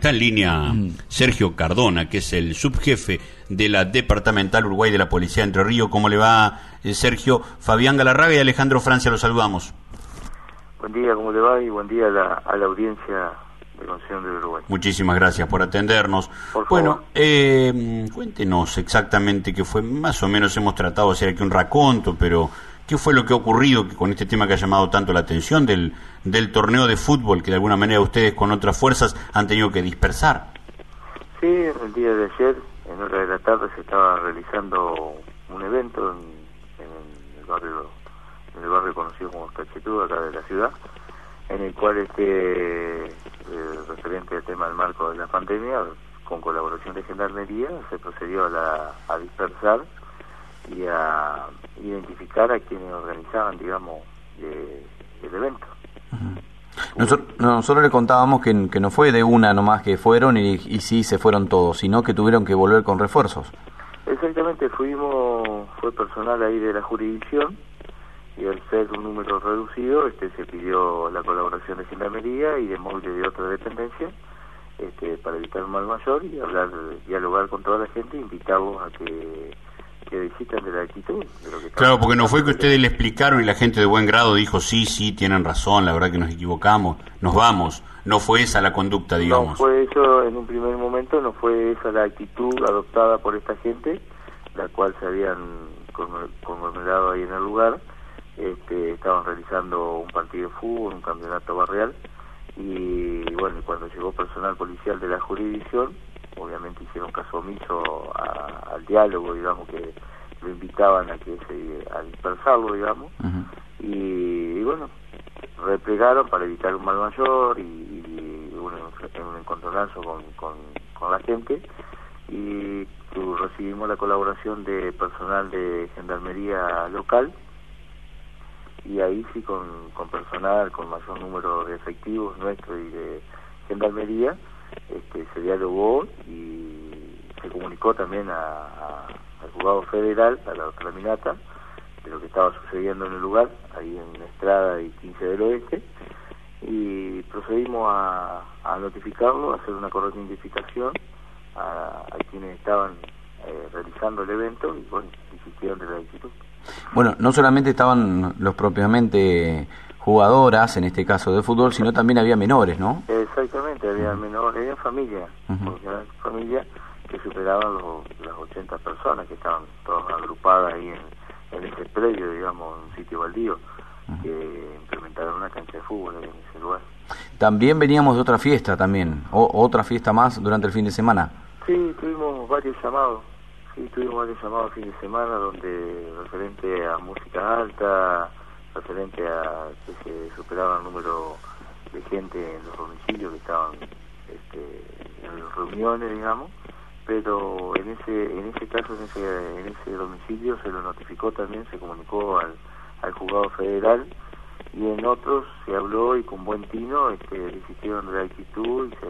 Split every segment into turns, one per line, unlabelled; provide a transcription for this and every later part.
Está en línea Sergio Cardona, que es el subjefe de la Departamental Uruguay de la Policía de Entre Ríos. ¿Cómo le va, Sergio? Fabián Galarraga y Alejandro Francia, los saludamos.
Buen día, ¿cómo le va? Y buen día a la audiencia de Concepción del Uruguay.
Muchísimas gracias por atendernos.
Por favor.
Bueno, cuéntenos exactamente qué fue. Más o menos hemos tratado de hacer aquí un raconto, pero ¿qué fue lo que ha ocurrido con este tema que ha llamado tanto la atención del torneo de fútbol que de alguna manera ustedes con otras fuerzas han tenido que dispersar?
Sí, el día de ayer, en hora de la tarde, se estaba realizando un evento en el barrio conocido como Cachetudo, acá de la ciudad, en el cual referente al tema del marco de la pandemia, con colaboración de Gendarmería, se procedió a dispersar y a identificar a quienes organizaban, digamos, el evento.
Nosotros le contábamos que no fue de una nomás que fueron y sí se fueron todos, sino que tuvieron que volver con refuerzos.
Exactamente, fue personal ahí de la jurisdicción, y al ser un número reducido, se pidió la colaboración de Gendarmería y de móviles de otra dependencia, para evitar un mal mayor y dialogar con toda la gente e invitarlos a que visitan de la actitud.
Claro, porque no fue que ustedes le explicaron y la gente de buen grado dijo, sí, tienen razón, la verdad que nos equivocamos, nos vamos. No fue esa la conducta, digamos.
No fue eso en un primer momento, no fue esa la actitud adoptada por esta gente, la cual se habían conglomerado ahí en el lugar. Estaban realizando un partido de fútbol, un campeonato barrial, y bueno, cuando llegó personal policial de la jurisdicción, obviamente hicieron caso omiso al diálogo, digamos, que lo invitaban a dispersarlo, digamos. Uh-huh. y bueno, replegaron para evitar un mal mayor y un encontronazo con la gente, y recibimos la colaboración de personal de Gendarmería local, y ahí sí con personal, con mayor número de efectivos nuestro y de Gendarmería, se dialogó y se comunicó también al juzgado federal, a la doctora Minata, de lo que estaba sucediendo en el lugar, ahí en Estrada y 15 del Oeste, y procedimos a notificarlo, a hacer una correcta identificación a quienes estaban realizando el evento, y bueno, insistieron de la actitud.
Bueno, no solamente estaban los propiamente jugadoras, en este caso de fútbol, sino también había menores, ¿no?
Exactamente, había menores, había familias, familias que superaban las 80 personas, que estaban todas agrupadas ahí en ese predio, digamos, en un sitio baldío, que implementaron una cancha de fútbol en ese lugar. También
veníamos de otra fiesta otra fiesta más durante el fin de semana.
Sí, tuvimos varios llamados. fin de semana, donde referente a música alta, referente a que se superaba el número de gente en los domicilios que estaban en reuniones, digamos, pero en ese caso, en ese domicilio se lo notificó también, se comunicó al juzgado federal, y en otros se habló y con buen tino desistieron de la actitud y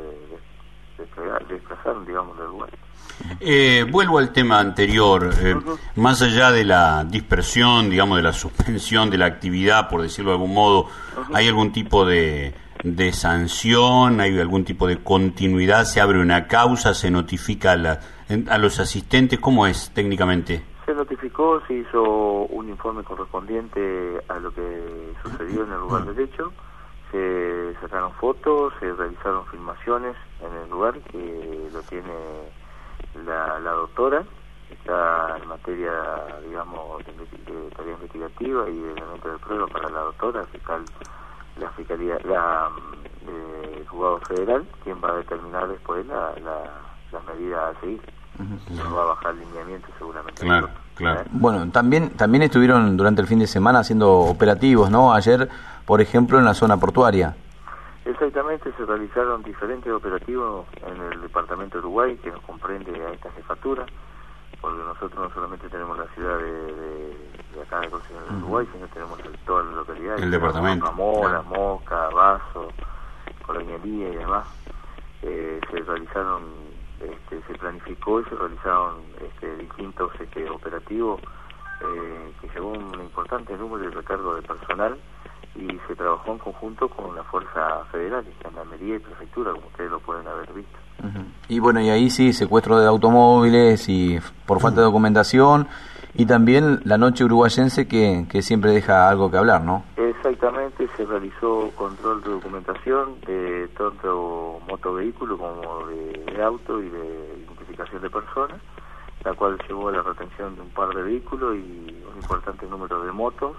se desplazaron, digamos, del lugar.
Vuelvo al tema anterior, más allá de la dispersión, digamos, de la suspensión de la actividad, por decirlo de algún modo, ¿hay algún tipo de sanción? ¿Hay algún tipo de continuidad? ¿Se abre una causa? ¿Se notifica a los asistentes? ¿Cómo es técnicamente?
Se notificó, se hizo un informe correspondiente a lo que sucedió en el lugar del hecho, se sacaron fotos, se realizaron filmaciones en el lugar, que lo tiene la doctora, está en materia, digamos, de tarea investigativa y de elemento de prueba para la doctora, la fiscalía, el juzgado federal, quien va a determinar después las medidas a seguir. No va a bajar lineamiento seguramente.
Claro.
Bueno, también estuvieron durante el fin de semana haciendo operativos, ¿no? Ayer, por ejemplo, en la zona portuaria.
Exactamente, se realizaron diferentes operativos en el departamento de Uruguay, que nos comprende a esta jefatura, porque nosotros no solamente tenemos la ciudad de acá de Concepción del Uruguay, sino tenemos todas las localidades.
El departamento.
Zamora, Mosca, Vaso, Colonialía y demás. Se realizaron, se planificó y se realizaron distintos operativos que llevó un importante número de recargo de personal, y se trabajó en conjunto con la Fuerza Federal, Gendarmería y Prefectura, como ustedes lo pueden haber visto.
Y bueno, y ahí sí, secuestro de automóviles y por falta de documentación, y también la noche uruguayense que siempre deja algo que hablar, ¿no?
Exactamente, se realizó control de documentación de tanto motovehículo como de auto y de identificación de personas, la cual llevó a la retención de un par de vehículos y un importante número de motos.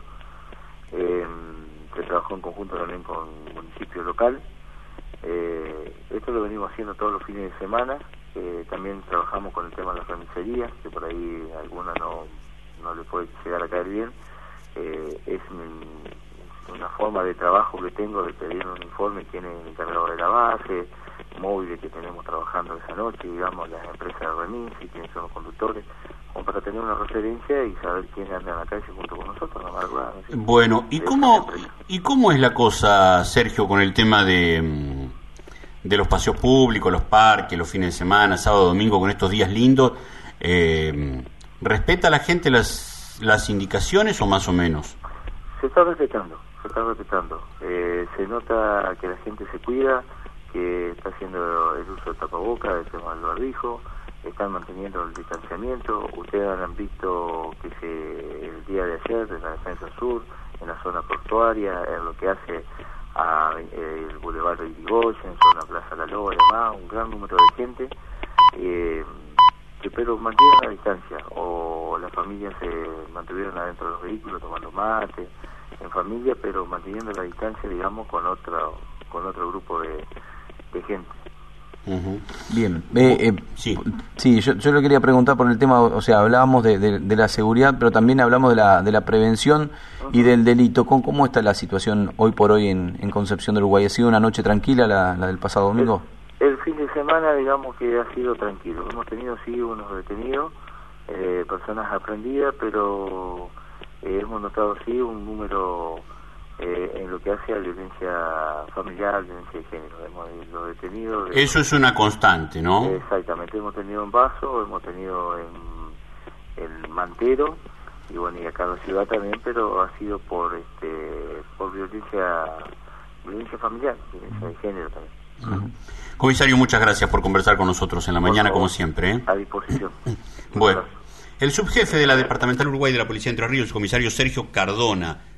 Se trabajó en conjunto también con el municipio local. Esto lo venimos haciendo todos los fines de semana. También trabajamos con el tema de las remiserías, que por ahí a alguna no le puede llegar a caer bien. Es una forma de trabajo que tengo de pedir un informe quién es el encargado de la base, móviles que tenemos trabajando esa noche, digamos, las empresas de remis y quiénes son los conductores, como para tener una referencia y saber quién anda en la calle junto con nosotros, la madrugada. ¿No?
Bueno, ¿y cómo es la cosa, Sergio, con el tema de los paseos públicos, los parques, los fines de semana, sábado, domingo, con estos días lindos? ¿Respeta la gente las indicaciones o más o menos?
Se está respetando. Se nota que la gente se cuida, que está haciendo el uso de tapabocas, el tema del barbijo, están manteniendo el distanciamiento. Ustedes han visto que el día de ayer, en la Defensa Sur, en la zona portuaria, en lo que hace a el Boulevard de Irigoyen, zona Plaza La Loba y demás, un gran número de gente, pero mantienen la distancia, o las familias se mantuvieron adentro de los vehículos tomando mate, en familia, pero manteniendo la distancia, digamos, con otro grupo de gente.
Bien,
sí,
yo le quería preguntar por el tema, o sea, hablábamos de la seguridad, pero también hablamos de la prevención y del delito. ¿Cómo está la situación hoy por hoy en Concepción del Uruguay? ¿Ha sido una noche tranquila la del pasado domingo?
El fin de semana, digamos que ha sido tranquilo. Hemos tenido, sí, unos detenidos, personas aprendidas, pero hemos notado, sí, un número en lo que hace a violencia familiar, violencia de género. Los detenidos...
Eso es una constante, ¿no?
Exactamente. Hemos tenido en Vaso, hemos tenido en Mantero, y bueno, y acá en la ciudad también, pero ha sido por violencia familiar, violencia de género también.
Comisario, muchas gracias por conversar con nosotros en la mañana, como siempre.
A disposición.
Bueno, el subjefe de la Departamental Uruguay de la Policía de Entre Ríos, el comisario Sergio Cardona.